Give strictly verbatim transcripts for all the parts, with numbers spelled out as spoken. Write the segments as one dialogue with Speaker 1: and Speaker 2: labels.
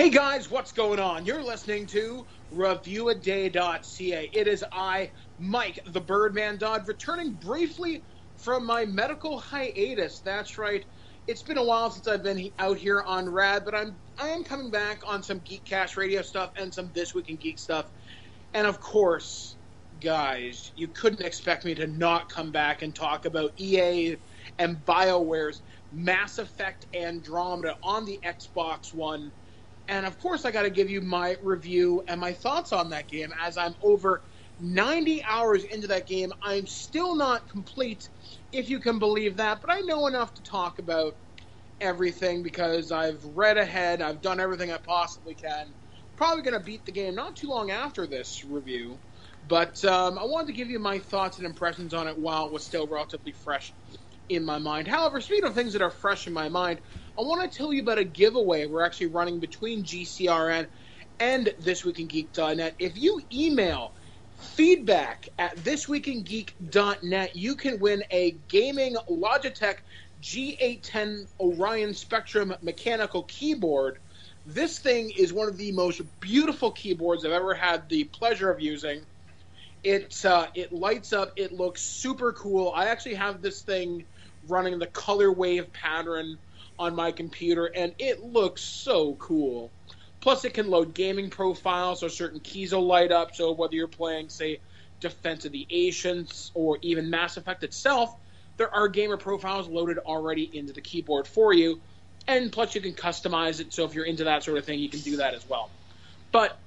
Speaker 1: Hey guys, what's going on? You're listening to review a day dot c a. It is I, Mike the Birdman Dodd, returning briefly from my medical hiatus. That's right. It's been a while since I've been out here on Rad, but I'm I am coming back on some Geekcast radio stuff and some This Week in Geek stuff. And of course, guys, you couldn't expect me to not come back and talk about E A and BioWare's Mass Effect Andromeda on the Xbox One. And of course, I got to give you my review and my thoughts on that game, as I'm over ninety hours into that game. I'm still not complete, if you can believe that, but I know enough to talk about everything because I've read ahead, I've done everything I possibly can. Probably going to beat the game not too long after this review, but um, I wanted to give you my thoughts and impressions on it while it was still relatively fresh in my mind. However, speaking of things that are fresh in my mind, I want to tell you about a giveaway we're actually running between G C R N and this week in geek dot net. If you email feedback at this week in geek dot net, you can win a gaming Logitech G eight ten Orion Spectrum mechanical keyboard. This thing is one of the most beautiful keyboards I've ever had the pleasure of using. It, uh, it lights up. It looks super cool. I actually have this thing running the color wave pattern on my computer, and it looks so cool. Plus, it can load gaming profiles, so certain keys will light up. So whether you're playing, say, Defense of the Ancients or even Mass Effect itself, there are gamer profiles loaded already into the keyboard for you. And plus, you can customize it, so if you're into that sort of thing, you can do that as well. But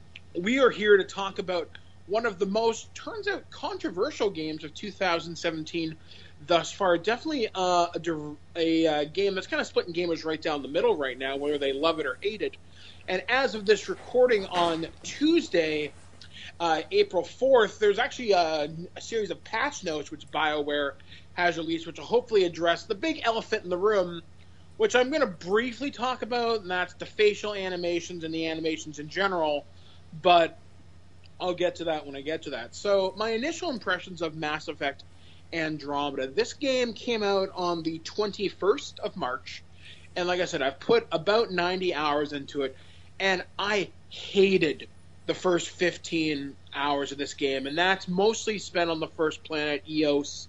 Speaker 1: we are here to talk about one of the most, turns out, controversial games of two thousand seventeen thus far. Definitely uh, a, a, a game that's kind of splitting gamers right down the middle right now, whether they love it or hate it. And as of this recording on Tuesday, uh, April fourth, there's actually a, a series of patch notes which BioWare has released, which will hopefully address the big elephant in the room, which I'm going to briefly talk about, and that's the facial animations and the animations in general. But I'll get to that when I get to that. So my initial impressions of Mass Effect Andromeda. This game came out on the twenty-first of March, and like I said, I've put about ninety hours into it, and I hated the first fifteen hours of this game, and that's mostly spent on the first planet, Eos,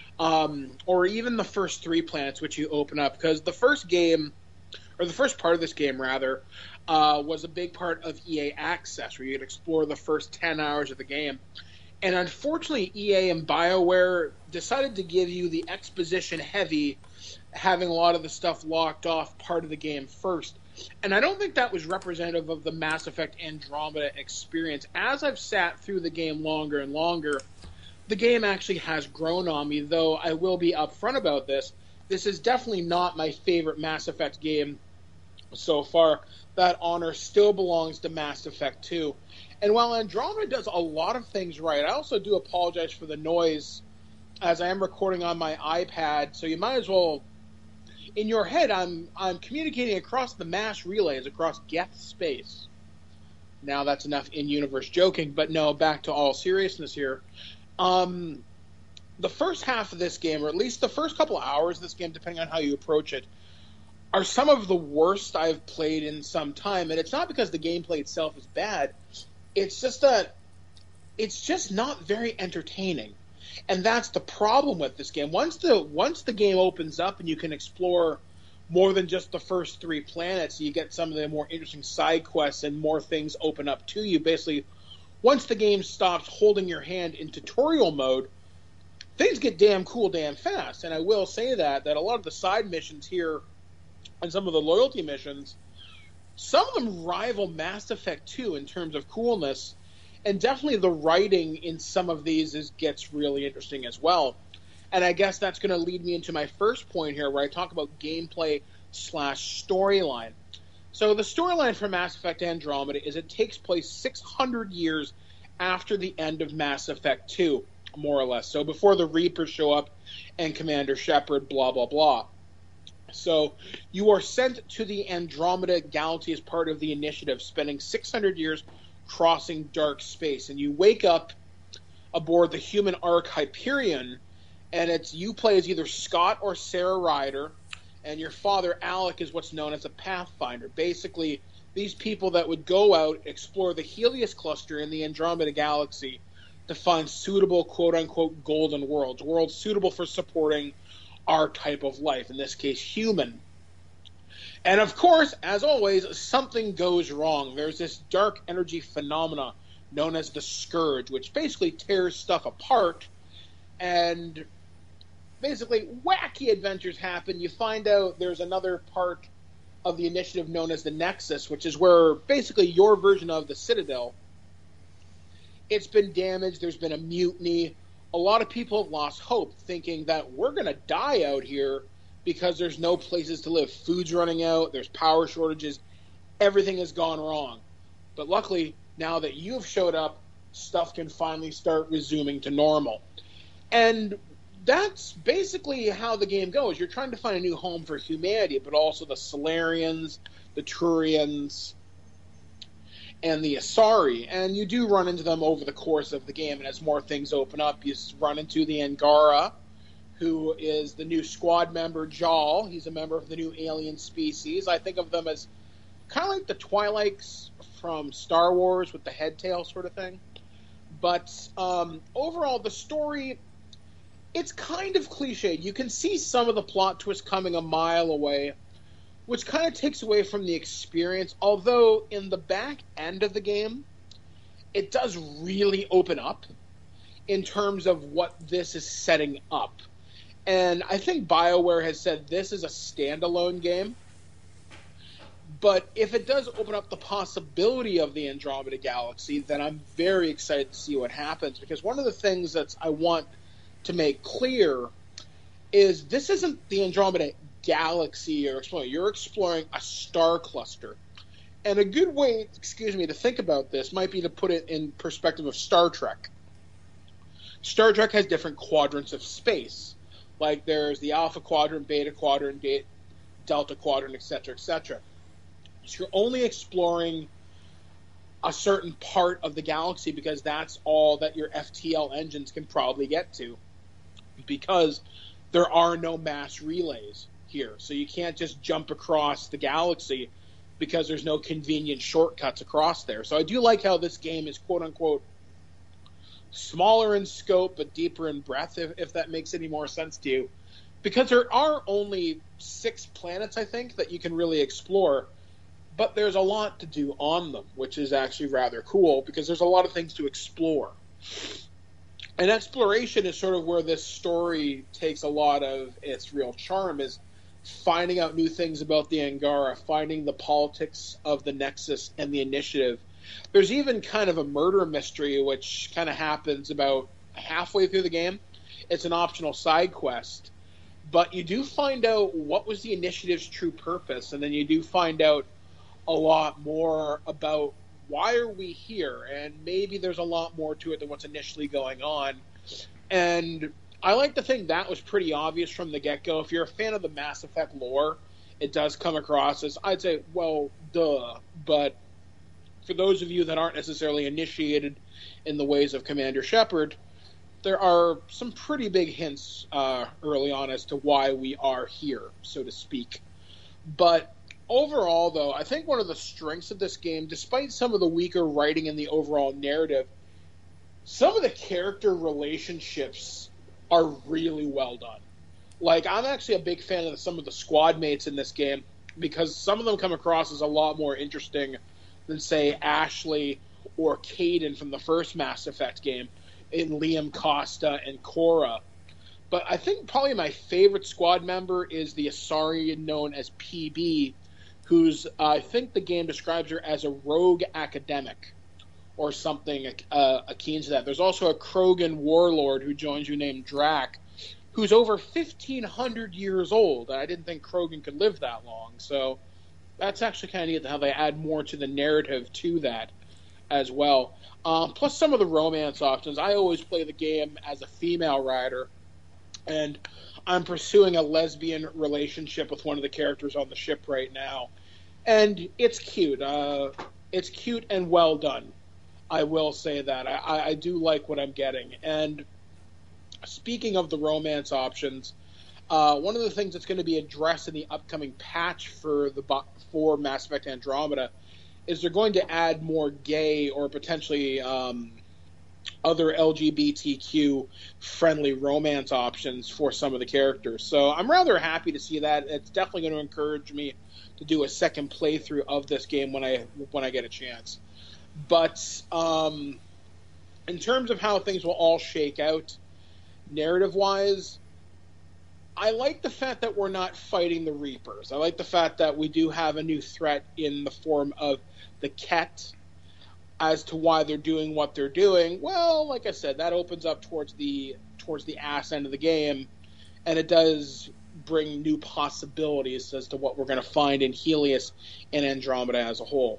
Speaker 1: um, or even the first three planets which you open up, because the first game, or the first part of this game, rather, uh, was a big part of E A Access, where you could explore the first ten hours of the game. And unfortunately, E A and BioWare decided to give you the exposition-heavy, having a lot of the stuff locked off part of the game first. And I don't think that was representative of the Mass Effect Andromeda experience. As I've sat through the game longer and longer, the game actually has grown on me, though I will be upfront about this. This is definitely not my favorite Mass Effect game so far. That honor still belongs to Mass Effect two. And while Andromeda does a lot of things right, I also do apologize for the noise, as I am recording on my iPad, so you might as well, in your head, I'm I'm communicating across the mass relays, across Geth space. Now that's enough in-universe joking, but no, back to all seriousness here. Um, the first half of this game, or at least the first couple of hours of this game, depending on how you approach it, are some of the worst I've played in some time. And it's not because the gameplay itself is bad. It's just that it's just not very entertaining. And that's the problem with this game. Once the once the game opens up and you can explore more than just the first three planets, you get some of the more interesting side quests and more things open up to you. Basically, once the game stops holding your hand in tutorial mode, things get damn cool damn fast. And I will say that, that a lot of the side missions here and some of the loyalty missions, some of them rival Mass Effect two in terms of coolness, and definitely the writing in some of these is, gets really interesting as well. And I guess that's going to lead me into my first point here, where I talk about gameplay slash storyline. So the storyline for Mass Effect Andromeda is it takes place six hundred years after the end of Mass Effect two, more or less. So before the Reapers show up and Commander Shepard, blah, blah, blah. So you are sent to the Andromeda Galaxy as part of the initiative, spending six hundred years crossing dark space. And you wake up aboard the human Ark Hyperion, and it's you play as either Scott or Sarah Ryder, and your father, Alec, is what's known as a Pathfinder. Basically, these people that would go out, explore the Helios cluster in the Andromeda Galaxy to find suitable, quote-unquote, golden worlds, worlds suitable for supporting our type of life, in this case, human. And of course, as always, something goes wrong. There's this dark energy phenomena known as the Scourge, which basically tears stuff apart, and basically wacky adventures happen. You find out there's another part of the initiative known as the Nexus, which is where basically your version of the Citadel, it's been damaged, there's been a mutiny. A lot of people have lost hope, thinking that we're going to die out here because there's no places to live. Food's running out, there's power shortages, everything has gone wrong. But luckily, now that you've showed up, stuff can finally start resuming to normal. And that's basically how the game goes. You're trying to find a new home for humanity, but also the Solarians, the Turians, and the Asari. And you do run into them over the course of the game, and as more things open up, you run into the Angara, who is the new squad member, Jaal. He's a member of the new alien species. I think of them as kind of like the Twi'leks from Star Wars with the head tail sort of thing. But um, overall, the story, it's kind of cliched. You can see some of the plot twists coming a mile away, which kind of takes away from the experience. Although in the back end of the game, it does really open up in terms of what this is setting up. And I think BioWare has said this is a standalone game. But if it does open up the possibility of the Andromeda Galaxy, then I'm very excited to see what happens. Because one of the things that I want to make clear is this isn't the Andromeda Galaxy you're exploring. You're exploring a star cluster. And a good way, excuse me, to think about this might be to put it in perspective of Star Trek. Star Trek has different quadrants of space. Like there's the Alpha Quadrant, Beta Quadrant, Beta, Delta Quadrant, et cetera, et cetera. So you're only exploring a certain part of the galaxy because that's all that your F T L engines can probably get to, because there are no mass relays here. So you can't just jump across the galaxy because there's no convenient shortcuts across there. So I do like how this game is quote-unquote smaller in scope but deeper in breadth, if, if that makes any more sense to you. Because there are only six planets, I think, that you can really explore, but there's a lot to do on them, which is actually rather cool because there's a lot of things to explore. And exploration is sort of where this story takes a lot of its real charm, is finding out new things about the Angara, finding the politics of the Nexus and the Initiative. There's even kind of a murder mystery which kind of happens about halfway through the game. It's an optional side quest, but you do find out what was the Initiative's true purpose, and then you do find out a lot more about why are we here, and maybe there's a lot more to it than what's initially going on. And I like to think that was pretty obvious from the get-go. If you're a fan of the Mass Effect lore, it does come across as, I'd say, well, duh. But for those of you that aren't necessarily initiated in the ways of Commander Shepard, there are some pretty big hints uh, early on as to why we are here, so to speak. But overall, though, I think one of the strengths of this game, despite some of the weaker writing in the overall narrative, some of the character relationships are really well done. Like, I'm actually a big fan of some of the squad mates in this game because some of them come across as a lot more interesting than, say, Ashley or Kaidan from the first Mass Effect game, in Liam Costa and Cora. But I think probably my favorite squad member is the Asari known as P B, who's, uh, I think the game describes her as a rogue academic or something uh, akin to that. There's also a Krogan warlord who joins you named Drac, who's over fifteen hundred years old. I didn't think Krogan could live that long, so that's actually kind of neat how they add more to the narrative to that as well. Um, plus some of the romance options. I always play the game as a female rider, and I'm pursuing a lesbian relationship with one of the characters on the ship right now. And it's cute. Uh, it's cute and well done. I will say that. I, I do like what I'm getting. And speaking of the romance options, uh, one of the things that's going to be addressed in the upcoming patch for the for Mass Effect Andromeda is they're going to add more gay or potentially um, other L G B T Q friendly romance options for some of the characters. So I'm rather happy to see that. It's definitely going to encourage me to do a second playthrough of this game when I when I get a chance. But um, in terms of how things will all shake out, narrative-wise, I like the fact that we're not fighting the Reapers. I like the fact that we do have a new threat in the form of the Ket. As to why they're doing what they're doing, well, like I said, that opens up towards the towards the ass end of the game, and it does bring new possibilities as to what we're going to find in Helios and Andromeda as a whole.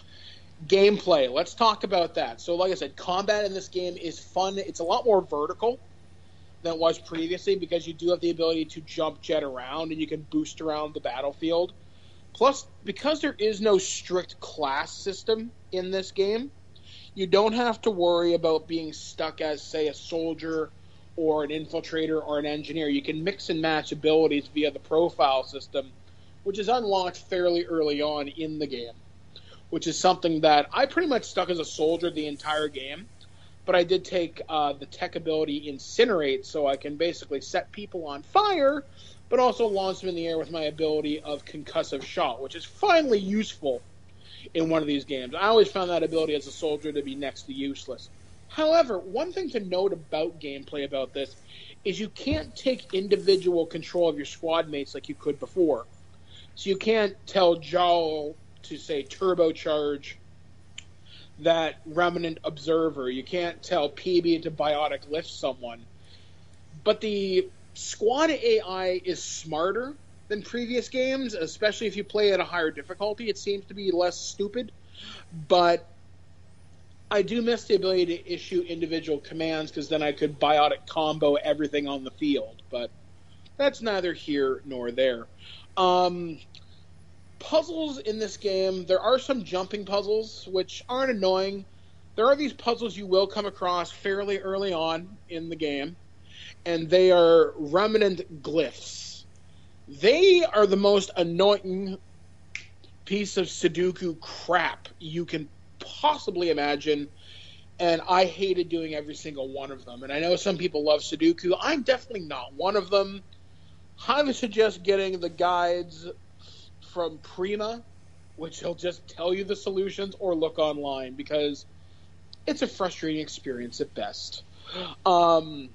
Speaker 1: Gameplay, let's talk about that. So, like I said, combat in this game is fun. It's a lot more vertical than it was previously because you do have the ability to jump jet around and you can boost around the battlefield. Plus, because there is no strict class system in this game, you don't have to worry about being stuck as, say, a soldier or an infiltrator or an engineer. You can mix and match abilities via the profile system, which is unlocked fairly early on in the game, which is something that I pretty much stuck as a soldier the entire game, but I did take uh, the tech ability Incinerate, so I can basically set people on fire, but also launch them in the air with my ability of Concussive Shot, which is finally useful in one of these games. I always found that ability as a soldier to be next to useless. However, one thing to note about gameplay about this is you can't take individual control of your squad mates like you could before. So you can't tell Joel to, say, turbocharge that Remnant Observer. You can't tell P B to biotic lift someone. But the squad A I is smarter than previous games, especially if you play at a higher difficulty. It seems to be less stupid. But I do miss the ability to issue individual commands because then I could biotic combo everything on the field. But that's neither here nor there. Um, puzzles in this game, there are some jumping puzzles, which aren't annoying. There are these puzzles you will come across fairly early on in the game, and they are remnant glyphs. They are the most annoying piece of Sudoku crap you can possibly imagine, and I hated doing every single one of them. And I know some people love Sudoku. I'm definitely not one of them. I would suggest getting the guides from Prima, which will just tell you the solutions, or look online, because it's a frustrating experience at best. Um,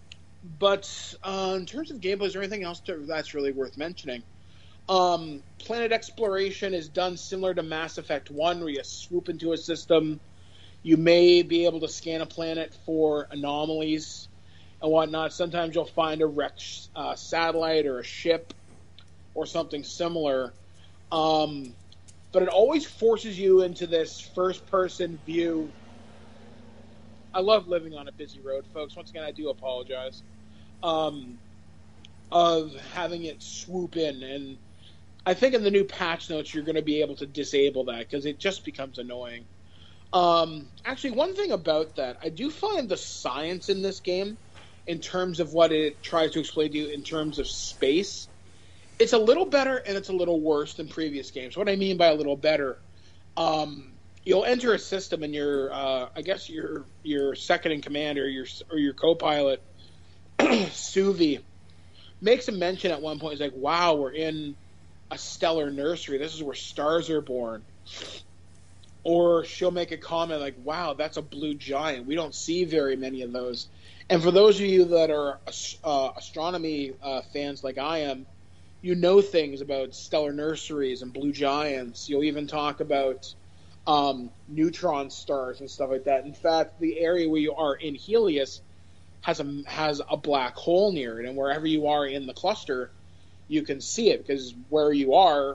Speaker 1: but uh, in terms of gameplay, is there anything else to, that's really worth mentioning? Um, planet exploration is done similar to Mass Effect one, where you swoop into a system. You may be able to scan a planet for anomalies and whatnot. Sometimes you'll find a wrecked uh, satellite or a ship or something similar. Um, but it always forces you into this first-person view. I love living on a busy road, folks. Once again, I do apologize. Um, of having it swoop in. And I think in the new patch notes, you're going to be able to disable that because it just becomes annoying. Um, actually, one thing about that, I do find the science in this game, in terms of what it tries to explain to you in terms of space, it's a little better and it's a little worse than previous games. What I mean by a little better, um, you'll enter a system and your, uh, I guess your your second in command or your or your co-pilot, Suvi, makes a mention at one point. He's like, "Wow, we're in a stellar nursery. This is where stars are born." Or she'll make a comment like, "Wow, that's a blue giant. We don't see very many of those." And for those of you that are uh, astronomy uh, fans like I am, you know things about stellar nurseries and blue giants. You'll even talk about um, neutron stars and stuff like that. In fact, the area where you are in Helios has a has a black hole near it, and wherever you are in the cluster, you can see it, because where you are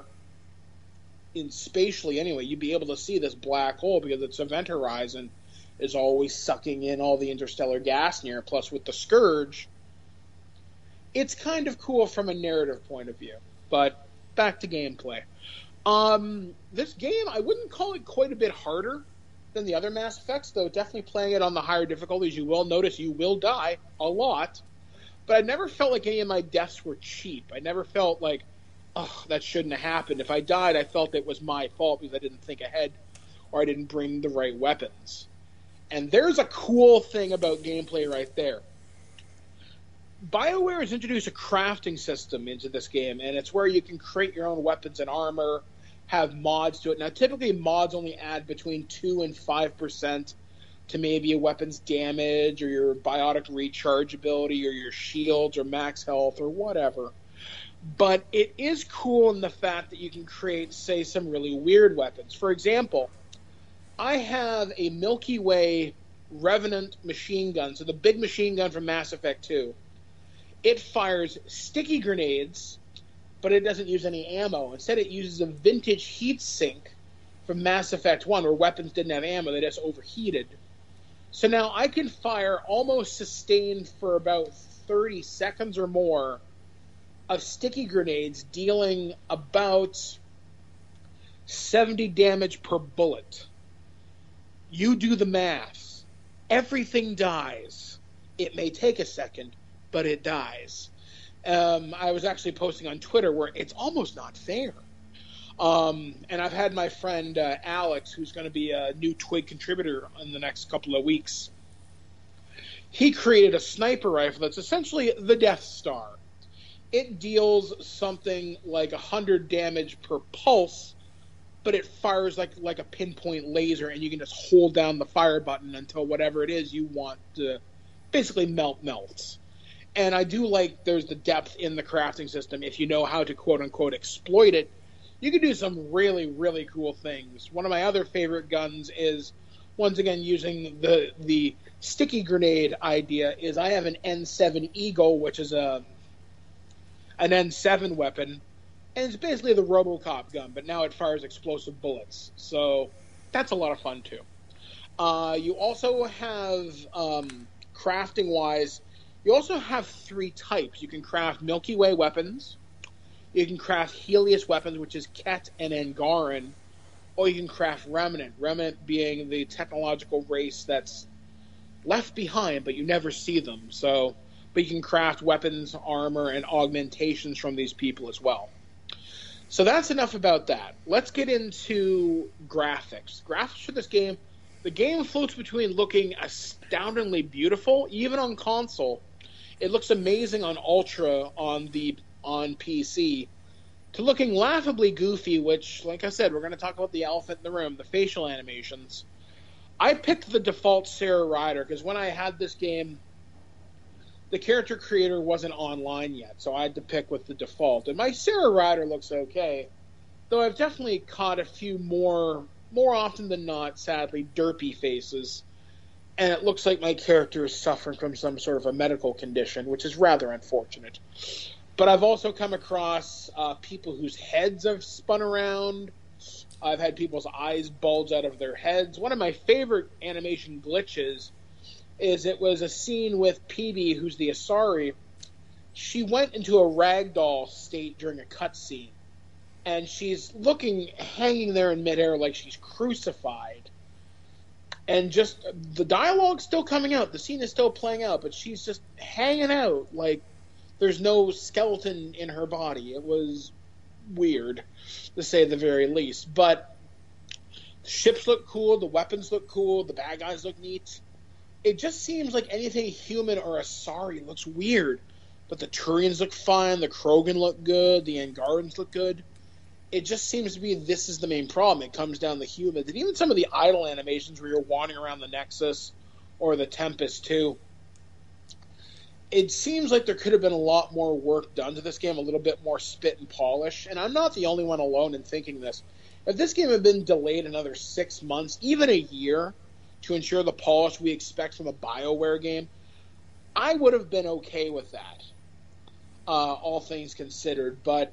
Speaker 1: in spatially anyway, you'd be able to see this black hole because its event horizon is always sucking in all the interstellar gas near it. Plus, with the Scourge, it's kind of cool from a narrative point of view. But back to gameplay. Um, this game, I wouldn't call it quite a bit harder than the other Mass Effects, though definitely playing it on the higher difficulties, you will notice you will die a lot. But I never felt like any of my deaths were cheap. I never felt like oh, that shouldn't have happened. If I died, I felt it was my fault because I didn't think ahead or I didn't bring the right weapons. And there's a cool thing about gameplay right there. BioWare has introduced a crafting system into this game, and it's where you can create your own weapons and armor, have mods to it. Now, typically, mods only add between two and five percent to maybe a weapon's damage or your biotic recharge ability or your shields or max health or whatever. But it is cool in the fact that you can create, say, some really weird weapons. For example, I have a Milky Way Revenant machine gun, so the big machine gun from Mass Effect two. It fires sticky grenades, but it doesn't use any ammo. Instead, it uses a vintage heat sink from Mass Effect one, where weapons didn't have ammo, they just overheated. So now I can fire almost sustained for about thirty seconds or more of sticky grenades, dealing about seventy damage per bullet. You do the math. Everything dies. It may take a second, but it dies. Um, I was actually posting on Twitter where it's almost not fair. Um, and I've had my friend uh, Alex, who's going to be a new Twig contributor in the next couple of weeks. He created a sniper rifle that's essentially the Death Star. It deals something like one hundred damage per pulse, but it fires like like a pinpoint laser, and you can just hold down the fire button until whatever it is you want to basically melt melts. And I do like there's the depth in the crafting system. If you know how to quote-unquote exploit it, you can do some really, really cool things. One of my other favorite guns is, once again, using the the sticky grenade idea, is I have an N seven Eagle, which is a an N seven weapon, and it's basically the RoboCop gun, but now it fires explosive bullets. So that's a lot of fun, too. Uh, you also have, um, crafting-wise, you also have three types. You can craft Milky Way weapons, you can craft Helios weapons, which is Ket and Angaran, or you can craft Remnant, Remnant being the technological race that's left behind, but you never see them. So, but you can craft weapons, armor, and augmentations from these people as well. So that's enough about that. Let's get into graphics. Graphics for this game, the game floats between looking astoundingly beautiful, even on console. It looks amazing on Ultra on the on P C, to looking laughably goofy, which, like I said, we're going to talk about the elephant in the room, the facial animations. I picked the default Sarah Ryder because when I had this game, the character creator wasn't online yet, so I had to pick with the default. And my Sarah Ryder looks okay, though I've definitely caught a few more, more often than not, sadly, derpy faces. And it looks like my character is suffering from some sort of a medical condition, which is rather unfortunate. But I've also come across uh, people whose heads have spun around. I've had people's eyes bulge out of their heads. One of my favorite animation glitches is it was a scene with P B, who's the Asari. She went into a ragdoll state during a cutscene, and she's looking, hanging there in midair like she's crucified. And just, the dialogue's still coming out, the scene is still playing out, but she's just hanging out like there's no skeleton in her body. It was weird, to say the very least. But the ships look cool, the weapons look cool, the bad guys look neat. It just seems like anything human or Asari looks weird. But the Turians look fine, the Krogan look good, the Angarans look good. It just seems to be this is the main problem. It comes down to humans. And even some of the idle animations where you're wandering around the Nexus or the Tempest too. It seems like there could have been a lot more work done to this game, a little bit more spit and polish. And I'm not the only one alone in thinking this. If this game had been delayed another six months, even a year, to ensure the polish we expect from a BioWare game, I would have been okay with that, uh, all things considered. But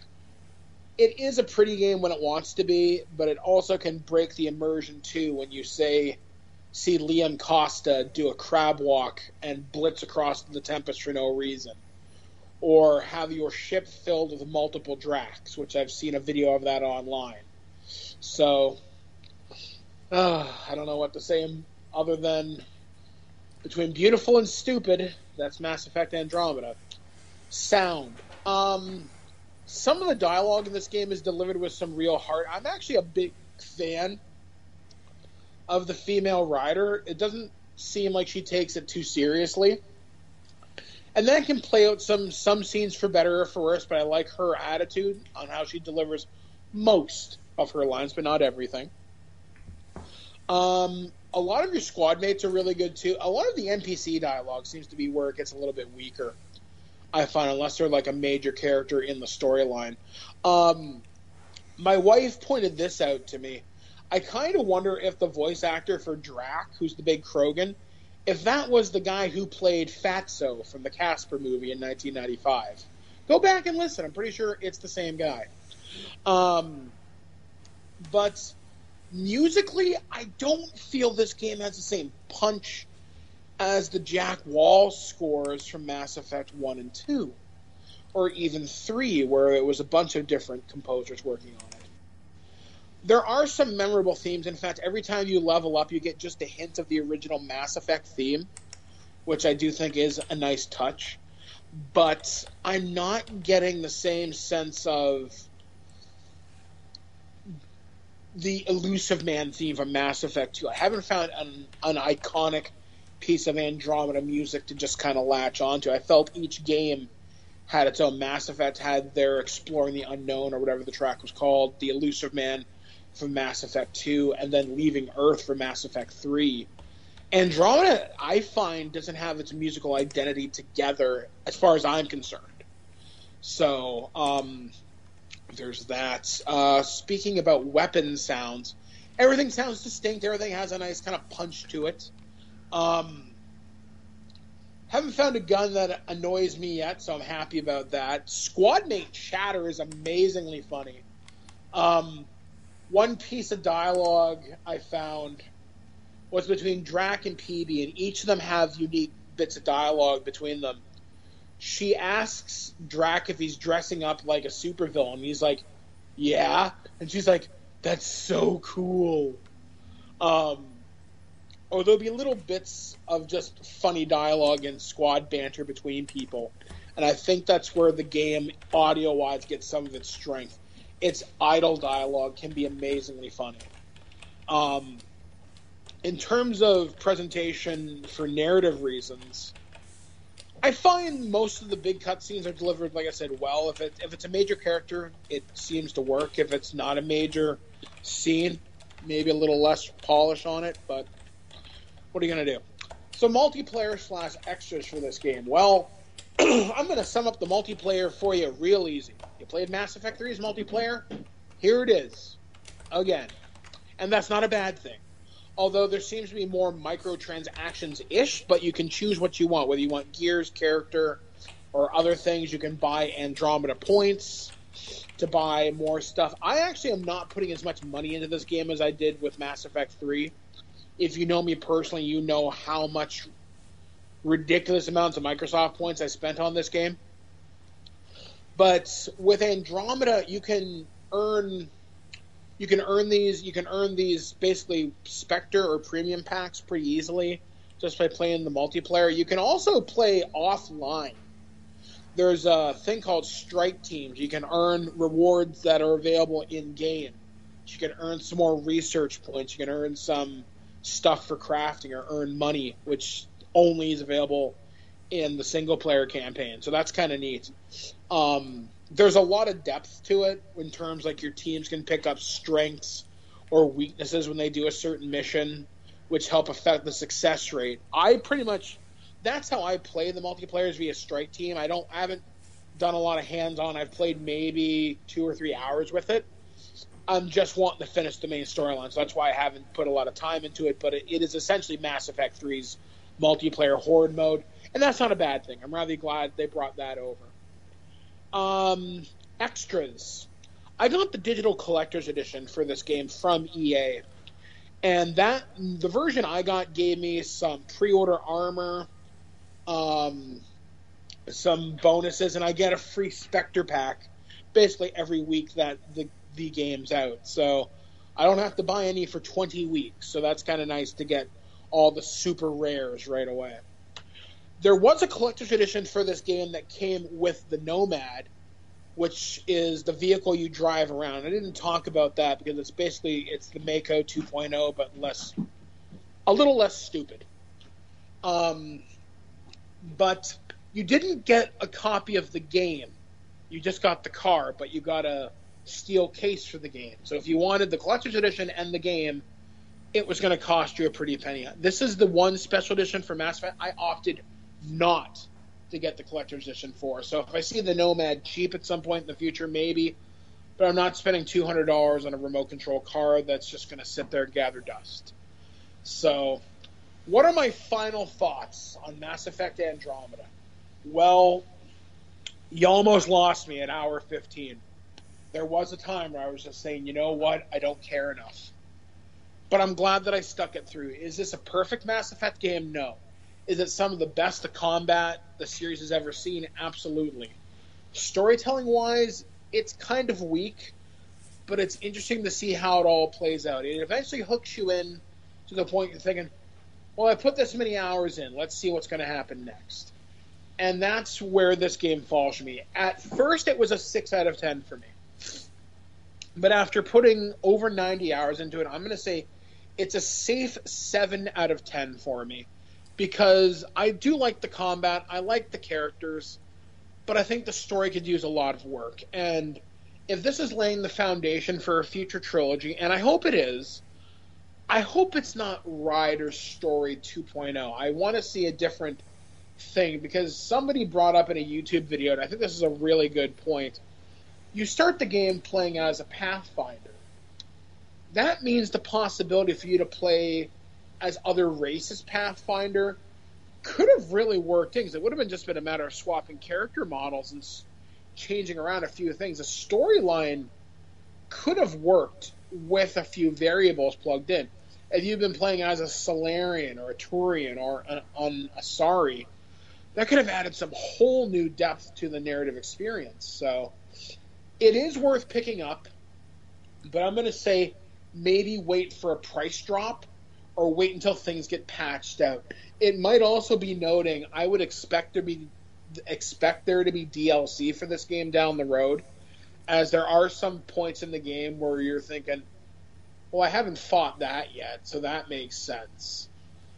Speaker 1: it is a pretty game when it wants to be, but it also can break the immersion too when you say see Liam Costa do a crab walk and blitz across the Tempest for no reason, or have your ship filled with multiple Dracs, which I've seen a video of that online. So uh, I don't know what to say other than between beautiful and stupid. That's Mass Effect Andromeda. Sound. Um, some of the dialogue in this game is delivered with some real heart. I'm actually a big fan of the female rider. It doesn't seem like she takes it too seriously. And that can play out some, some scenes for better or for worse, but I like her attitude on how she delivers most of her lines, but not everything. Um, a lot of your squad mates are really good, too. A lot of the N P C dialogue seems to be where it gets a little bit weaker, I find, unless they're like a major character in the storyline. Um, my wife pointed this out to me. I kind of wonder if the voice actor for Drac, who's the big Krogan, if that was the guy who played Fatso from the Casper movie in nineteen ninety-five. Go back and listen. I'm pretty sure it's the same guy. Um, but musically, I don't feel this game has the same punch as the Jack Wall scores from Mass Effect one and two, or even three, where it was a bunch of different composers working on it. There are some memorable themes. In fact, every time you level up, you get just a hint of the original Mass Effect theme, which I do think is a nice touch. But I'm not getting the same sense of the Elusive Man theme from Mass Effect two. I haven't found an, an iconic piece of Andromeda music to just kind of latch onto. I felt each game had its own. Mass Effect had their Exploring the Unknown, or whatever the track was called, the Elusive Man from Mass Effect two, and then Leaving Earth for Mass Effect three. Andromeda, I find, doesn't have its musical identity together as far as I'm concerned. So, um, there's that. Uh, speaking about weapon sounds, everything sounds distinct. Everything has a nice kind of punch to it. Um, haven't found a gun that annoys me yet, so I'm happy about that. Squad mate chatter is amazingly funny. Um, one piece of dialogue I found was between Drac and P B, and each of them have unique bits of dialogue between them. She asks Drac if he's dressing up like a supervillain. He's like, yeah. And she's like, that's so cool. Um, or there'll be little bits of just funny dialogue and squad banter between people. And I think that's where the game, audio-wise, gets some of its strength. Its idle dialogue can be amazingly funny. Um, in terms of presentation for narrative reasons, I find most of the big cutscenes are delivered, like I said, well. If, it, if it's a major character, it seems to work. If it's not a major scene, maybe a little less polish on it, but what are you going to do? So multiplayer slash extras for this game. Well, I'm going to sum up the multiplayer for you real easy. You played Mass Effect three's multiplayer? Here it is. Again. And that's not a bad thing. Although there seems to be more microtransactions-ish, but you can choose what you want. Whether you want gears, character, or other things, you can buy Andromeda points to buy more stuff. I actually am not putting as much money into this game as I did with Mass Effect three. If you know me personally, you know how much ridiculous amounts of Microsoft points I spent on this game. But with Andromeda, you can earn... You can earn these. You can earn these basically Spectre or Premium packs pretty easily just by playing the multiplayer. You can also play offline. There's a thing called Strike Teams. You can earn rewards that are available in game. You can earn some more research points. You can earn some stuff for crafting or earn money, which only is available in the single player campaign. So that's kind of neat. Um, There's a lot of depth to it in terms like your teams can pick up strengths or weaknesses when they do a certain mission, which help affect the success rate. I pretty much, that's how I play the multiplayers via Strike Team. I don't, I haven't done a lot of hands-on. I've played maybe two or three hours with it. I'm just wanting to finish the main storyline, so that's why I haven't put a lot of time into it. But it, it is essentially Mass Effect three's multiplayer horde mode, and that's not a bad thing. I'm rather glad they brought that over. Um, extras. I got the digital collector's edition for this game from E A, and that the version I got gave me some pre-order armor, um, some bonuses, and I get a free Spectre pack basically every week that the the game's out. So I don't have to buy any for twenty weeks. So that's kind of nice to get all the super rares right away. There was a collector's edition for this game that came with the Nomad, which is the vehicle you drive around. I didn't talk about that because it's basically it's the Mako two point oh, but less, a little less stupid. Um, but you didn't get a copy of the game. You just got the car, but you got a steel case for the game. So if you wanted the collector's edition and the game, it was going to cost you a pretty penny. This is the one special edition for Mass Effect I opted not to get the collector's edition for. So if I see the Nomad cheap at some point in the future, maybe, but I'm not spending two hundred dollars on a remote control car that's just going to sit there and gather dust. So what are my final thoughts on Mass Effect Andromeda? Well, you almost lost me at hour fifteen. There was a time where I was just saying, you know what, I don't care enough. But I'm glad that I stuck it through. Is this a perfect Mass Effect game? No. Is it some of the best of combat the series has ever seen? Absolutely. Storytelling-wise, it's kind of weak, but it's interesting to see how it all plays out. It eventually hooks you in to the point you're thinking, well, I put this many hours in. Let's see what's going to happen next. And that's where this game falls for me. At first, it was a six out of ten for me. But after putting over ninety hours into it, I'm going to say it's a safe seven out of ten for me. Because I do like the combat, I like the characters, but I think the story could use a lot of work. And if this is laying the foundation for a future trilogy, and I hope it is, I hope it's not Ryder's Story two point oh. I want to see a different thing, because somebody brought up in a YouTube video, and I think this is a really good point. You start the game playing as a Pathfinder. That means the possibility for you to play as other races Pathfinder could have really worked in, because it would have been just been a matter of swapping character models and changing around a few things. The storyline could have worked with a few variables plugged in. If you've been playing as a Solarian or a Turian or an, an Asari, that could have added some whole new depth to the narrative experience. So it is worth picking up, but I'm going to say maybe wait for a price drop or wait until things get patched out. It might also be noting I would expect there be expect there to be D L C for this game down the road, as there are some points in the game where you're thinking, well, I haven't fought that yet, so that makes sense.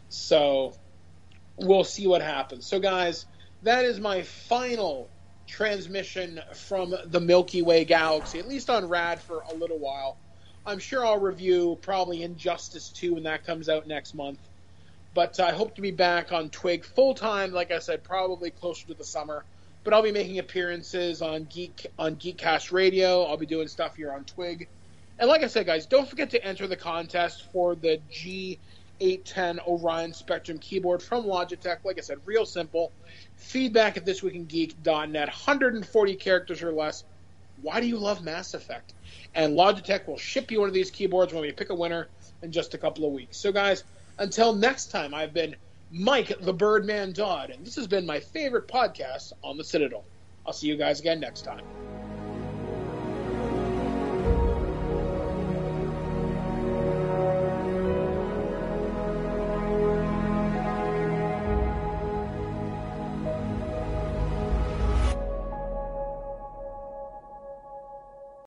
Speaker 1: So we'll see what happens. So guys, that is my final transmission from the Milky Way galaxy, at least on Rad for a little while. I'm sure I'll review probably Injustice two when that comes out next month. But I hope to be back on Twig full-time, like I said, probably closer to the summer. But I'll be making appearances on Geek on Geekcast Radio. I'll be doing stuff here on Twig. And like I said, guys, don't forget to enter the contest for the G eight ten Orion Spectrum keyboard from Logitech. Like I said, real simple. Feedback at this week in geek dot net. one hundred forty characters or less. Why do you love Mass Effect? And Logitech will ship you one of these keyboards when we pick a winner in just a couple of weeks. So, guys, until next time, I've been Mike the Birdman Dodd, and this has been my favorite podcast on the Citadel. I'll see you guys again next time.